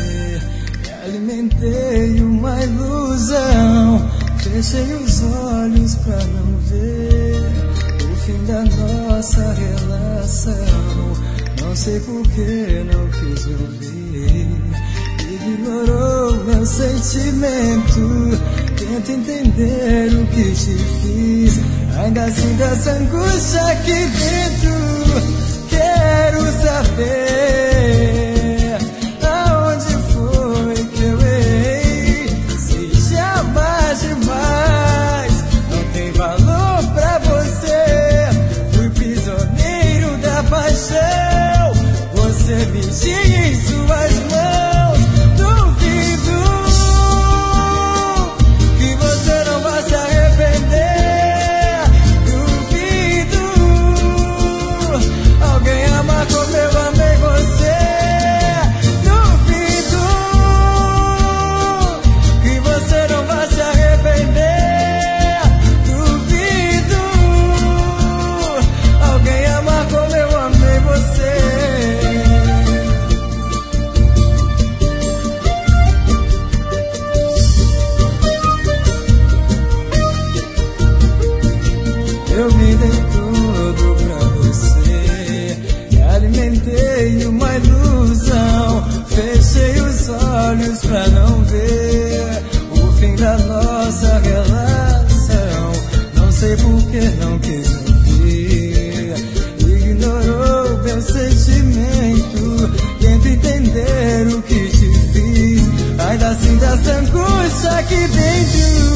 Me alimentei uma ilusão, fechei os olhos pra não ver o fim da nossa relação. Não sei por que não quis ouvir, ignorou meu sentimento. Tenta entender o que te fiz, ainda sinto essa angústia aqui dentro. Quero saber aonde foi que eu errei. Se te amar demais não tem valor pra você, fui prisioneiro da paixão, você me tinha em suas mãos. Duvido que você não vá se arrepender. Duvido alguém amar como eu amei você. Duvido que você não vá se arrepender. Duvido alguém amar como eu amei você. Eu me dei tudo pra você, me alimentei uma ilusão, fechei os olhos pra não ver o fim da nossa relação. Não sei por que não quis ouvir, ignorou meu sentimento. Tento entender o que te fiz, ainda sinto essa angústia aqui dentro.